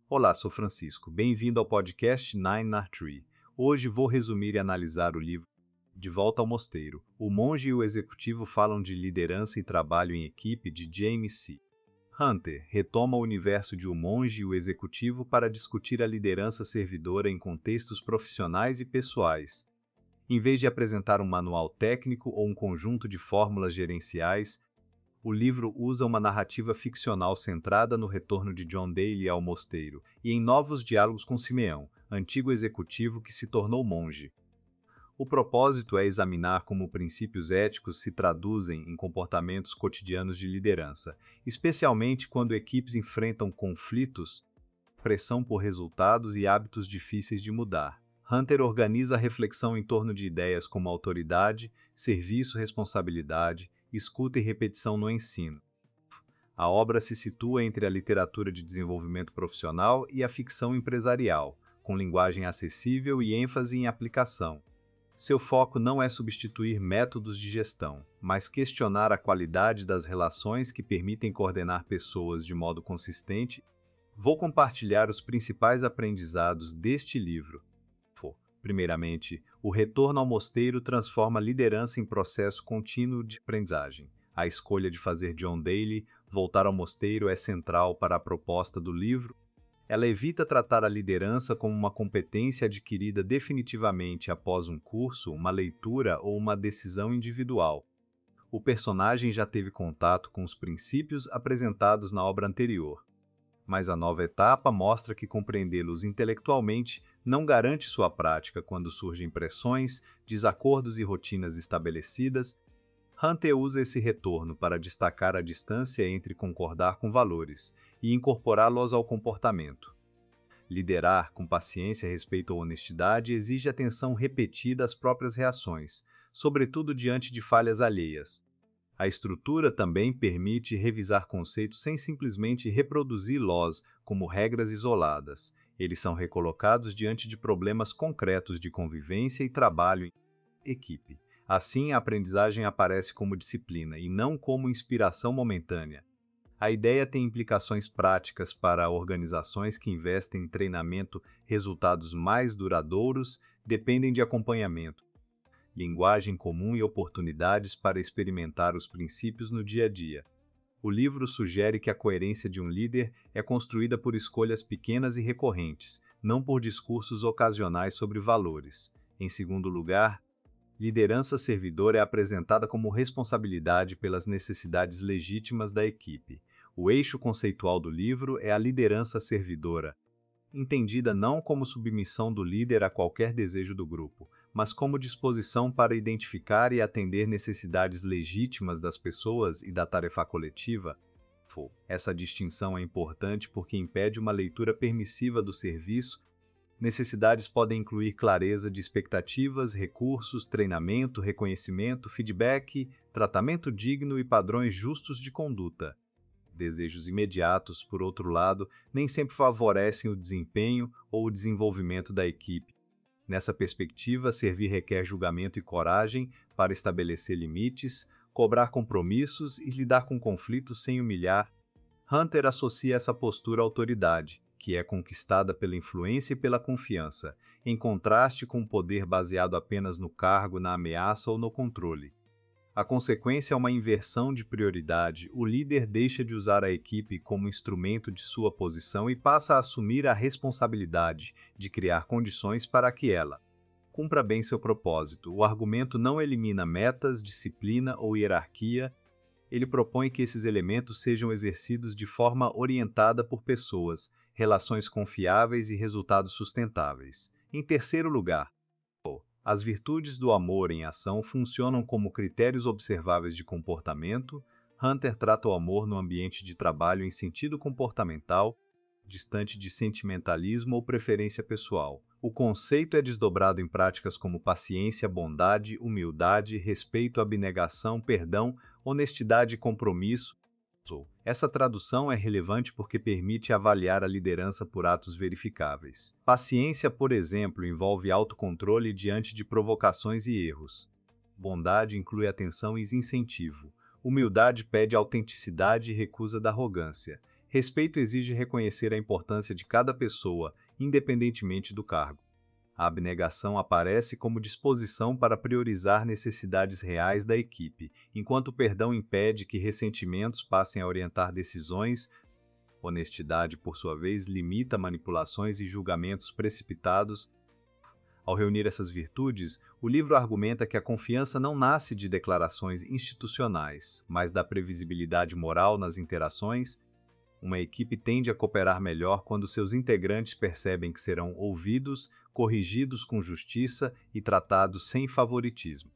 Olá, sou Francisco. Bem-vindo ao podcast Nine Nar Tree. Hoje vou resumir e analisar o livro De Volta ao Mosteiro. O monge e o executivo falam de liderança e trabalho em equipe de James C. Hunter retoma o universo de O Monge e o Executivo para discutir a liderança servidora em contextos profissionais e pessoais. Em vez de apresentar um manual técnico ou um conjunto de fórmulas gerenciais, o livro usa uma narrativa ficcional centrada no retorno de John Daly ao mosteiro e em novos diálogos com Simeão, antigo executivo que se tornou monge. O propósito é examinar como princípios éticos se traduzem em comportamentos cotidianos de liderança, especialmente quando equipes enfrentam conflitos, pressão por resultados e hábitos difíceis de mudar. Hunter organiza a reflexão em torno de ideias como autoridade, serviço, responsabilidade, escuta e repetição no ensino. A obra se situa entre a literatura de desenvolvimento profissional e a ficção empresarial, com linguagem acessível e ênfase em aplicação. Seu foco não é substituir métodos de gestão, mas questionar a qualidade das relações que permitem coordenar pessoas de modo consistente. Vou compartilhar os principais aprendizados deste livro. Primeiramente, o retorno ao mosteiro transforma a liderança em processo contínuo de aprendizagem. A escolha de fazer John Daly voltar ao mosteiro é central para a proposta do livro. Ela evita tratar a liderança como uma competência adquirida definitivamente após um curso, uma leitura ou uma decisão individual. O personagem já teve contato com os princípios apresentados na obra anterior, mas a nova etapa mostra que compreendê-los intelectualmente não garante sua prática quando surgem pressões, desacordos e rotinas estabelecidas. Hunter usa esse retorno para destacar a distância entre concordar com valores e incorporá-los ao comportamento. Liderar com paciência, respeito ou honestidade exige atenção repetida às próprias reações, sobretudo diante de falhas alheias. A estrutura também permite revisar conceitos sem simplesmente reproduzir-los como regras isoladas. Eles são recolocados diante de problemas concretos de convivência e trabalho em equipe. Assim, a aprendizagem aparece como disciplina e não como inspiração momentânea. A ideia tem implicações práticas para organizações que investem em treinamento. Resultados mais duradouros dependem de acompanhamento, linguagem comum e oportunidades para experimentar os princípios no dia a dia. O livro sugere que a coerência de um líder é construída por escolhas pequenas e recorrentes, não por discursos ocasionais sobre valores. Em segundo lugar, liderança servidora é apresentada como responsabilidade pelas necessidades legítimas da equipe. O eixo conceitual do livro é a liderança servidora, entendida não como submissão do líder a qualquer desejo do grupo, mas como disposição para identificar e atender necessidades legítimas das pessoas e da tarefa coletiva. Essa distinção é importante porque impede uma leitura permissiva do serviço. Necessidades podem incluir clareza de expectativas, recursos, treinamento, reconhecimento, feedback, tratamento digno e padrões justos de conduta. Desejos imediatos, por outro lado, nem sempre favorecem o desempenho ou o desenvolvimento da equipe. Nessa perspectiva, servir requer julgamento e coragem para estabelecer limites, cobrar compromissos e lidar com conflitos sem humilhar. Hunter associa essa postura à autoridade, que é conquistada pela influência e pela confiança, em contraste com o poder baseado apenas no cargo, na ameaça ou no controle. A consequência é uma inversão de prioridade. O líder deixa de usar a equipe como instrumento de sua posição e passa a assumir a responsabilidade de criar condições para que ela cumpra bem seu propósito. O argumento não elimina metas, disciplina ou hierarquia. Ele propõe que esses elementos sejam exercidos de forma orientada por pessoas, relações confiáveis e resultados sustentáveis. Em terceiro lugar, as virtudes do amor em ação funcionam como critérios observáveis de comportamento. Hunter trata o amor no ambiente de trabalho em sentido comportamental, distante de sentimentalismo ou preferência pessoal. O conceito é desdobrado em práticas como paciência, bondade, humildade, respeito, abnegação, perdão, honestidade e compromisso. Essa tradução é relevante porque permite avaliar a liderança por atos verificáveis. Paciência, por exemplo, envolve autocontrole diante de provocações e erros. Bondade inclui atenção e incentivo. Humildade pede autenticidade e recusa da arrogância. Respeito exige reconhecer a importância de cada pessoa, independentemente do cargo. A abnegação aparece como disposição para priorizar necessidades reais da equipe, enquanto o perdão impede que ressentimentos passem a orientar decisões. Honestidade, por sua vez, limita manipulações e julgamentos precipitados. Ao reunir essas virtudes, o livro argumenta que a confiança não nasce de declarações institucionais, mas da previsibilidade moral nas interações. Uma equipe tende a cooperar melhor quando seus integrantes percebem que serão ouvidos, corrigidos com justiça e tratados sem favoritismo.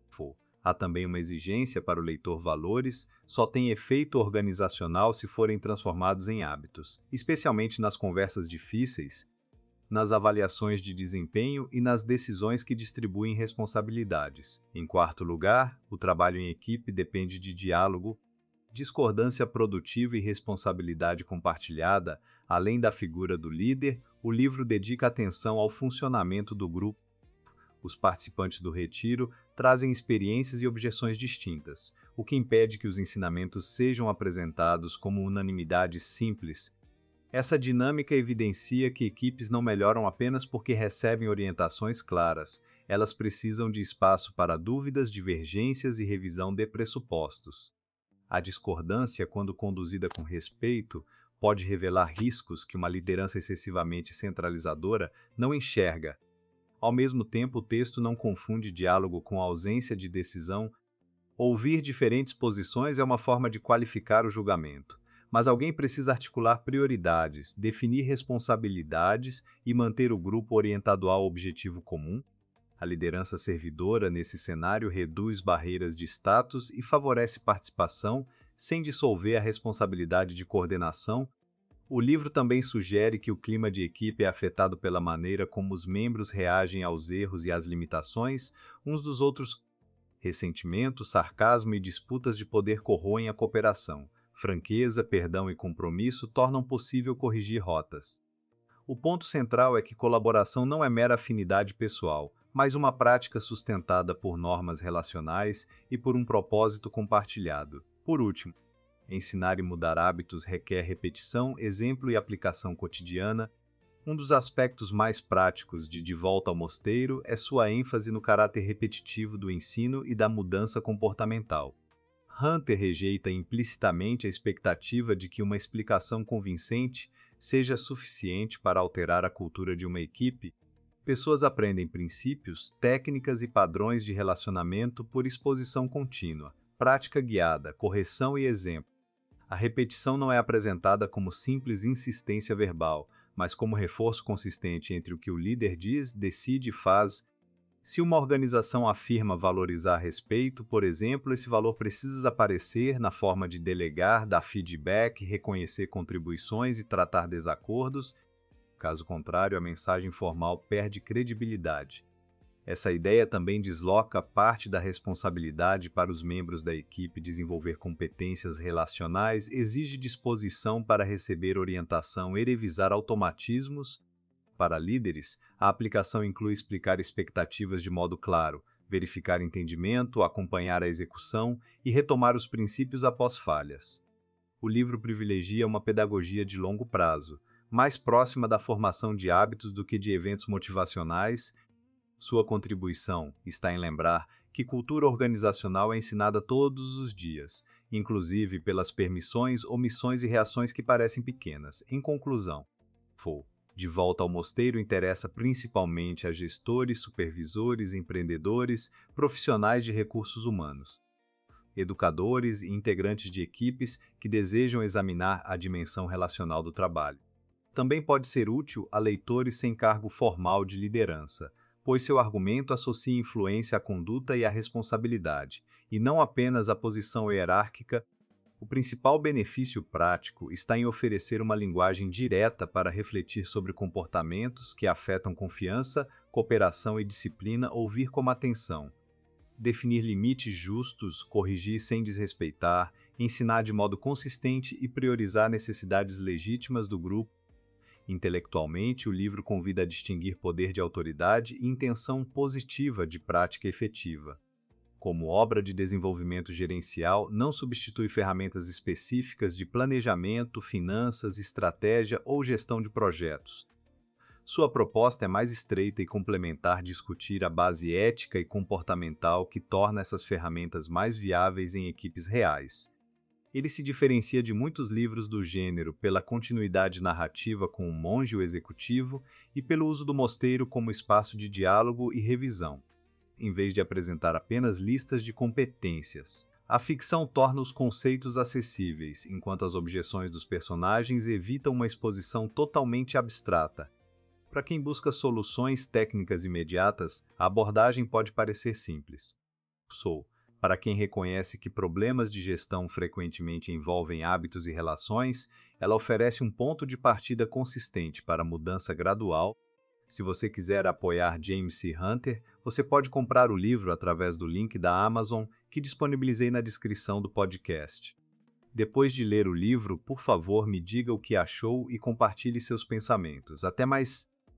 Há também uma exigência para o leitor: valores só têm efeito organizacional se forem transformados em hábitos, especialmente nas conversas difíceis, nas avaliações de desempenho e nas decisões que distribuem responsabilidades. Em quarto lugar, o trabalho em equipe depende de diálogo, discordância produtiva e responsabilidade compartilhada. Além da figura do líder, o livro dedica atenção ao funcionamento do grupo. Os participantes do retiro trazem experiências e objeções distintas, o que impede que os ensinamentos sejam apresentados como unanimidades simples. Essa dinâmica evidencia que equipes não melhoram apenas porque recebem orientações claras. Elas precisam de espaço para dúvidas, divergências e revisão de pressupostos. A discordância, quando conduzida com respeito, pode revelar riscos que uma liderança excessivamente centralizadora não enxerga. Ao mesmo tempo, o texto não confunde diálogo com ausência de decisão. Ouvir diferentes posições é uma forma de qualificar o julgamento, mas alguém precisa articular prioridades, definir responsabilidades e manter o grupo orientado ao objetivo comum. A liderança servidora, nesse cenário, reduz barreiras de status e favorece participação, sem dissolver a responsabilidade de coordenação. O livro também sugere que o clima de equipe é afetado pela maneira como os membros reagem aos erros e às limitações uns dos outros. Ressentimento, sarcasmo e disputas de poder corroem a cooperação. Franqueza, perdão e compromisso tornam possível corrigir rotas. O ponto central é que colaboração não é mera afinidade pessoal, mas uma prática sustentada por normas relacionais e por um propósito compartilhado. Por último, ensinar e mudar hábitos requer repetição, exemplo e aplicação cotidiana. Um dos aspectos mais práticos de Volta ao Mosteiro é sua ênfase no caráter repetitivo do ensino e da mudança comportamental. Hunter rejeita implicitamente a expectativa de que uma explicação convincente seja suficiente para alterar a cultura de uma equipe. Pessoas aprendem princípios, técnicas e padrões de relacionamento por exposição contínua, prática guiada, correção e exemplo. A repetição não é apresentada como simples insistência verbal, mas como reforço consistente entre o que o líder diz, decide e faz. Se uma organização afirma valorizar respeito, por exemplo, esse valor precisa aparecer na forma de delegar, dar feedback, reconhecer contribuições e tratar desacordos. Caso contrário, a mensagem formal perde credibilidade. Essa ideia também desloca parte da responsabilidade para os membros da equipe. Desenvolver competências relacionais exige disposição para receber orientação e revisar automatismos. Para líderes, a aplicação inclui explicar expectativas de modo claro, verificar entendimento, acompanhar a execução e retomar os princípios após falhas. O livro privilegia uma pedagogia de longo prazo, mais próxima da formação de hábitos do que de eventos motivacionais. Sua contribuição está em lembrar que cultura organizacional é ensinada todos os dias, inclusive pelas permissões, omissões e reações que parecem pequenas. Em conclusão, De Volta ao Mosteiro interessa principalmente a gestores, supervisores, empreendedores, profissionais de recursos humanos, educadores e integrantes de equipes que desejam examinar a dimensão relacional do trabalho. Também pode ser útil a leitores sem cargo formal de liderança, pois seu argumento associa influência à conduta e à responsabilidade, e não apenas à posição hierárquica. O principal benefício prático está em oferecer uma linguagem direta para refletir sobre comportamentos que afetam confiança, cooperação e disciplina. Ouvir com atenção, definir limites justos, corrigir sem desrespeitar, ensinar de modo consistente e priorizar necessidades legítimas do grupo. Intelectualmente, o livro convida a distinguir poder de autoridade e intenção positiva de prática efetiva. como obra de desenvolvimento gerencial, não substitui ferramentas específicas de planejamento, finanças, estratégia ou gestão de projetos. Sua proposta é mais estreita e complementar discutir a base ética e comportamental que torna essas ferramentas mais viáveis em equipes reais. Ele se diferencia de muitos livros do gênero pela continuidade narrativa com o monge e o executivo e pelo uso do mosteiro como espaço de diálogo e revisão, em vez de apresentar apenas listas de competências. A ficção torna os conceitos acessíveis, enquanto as objeções dos personagens evitam uma exposição totalmente abstrata. Para quem busca soluções técnicas imediatas, a abordagem pode parecer simples. Para quem reconhece que problemas de gestão frequentemente envolvem hábitos e relações, ela oferece um ponto de partida consistente para mudança gradual. Se você quiser apoiar James C. Hunter, você pode comprar o livro através do link da Amazon que disponibilizei na descrição do podcast. Depois de ler o livro, por favor, me diga o que achou e compartilhe seus pensamentos. Até mais!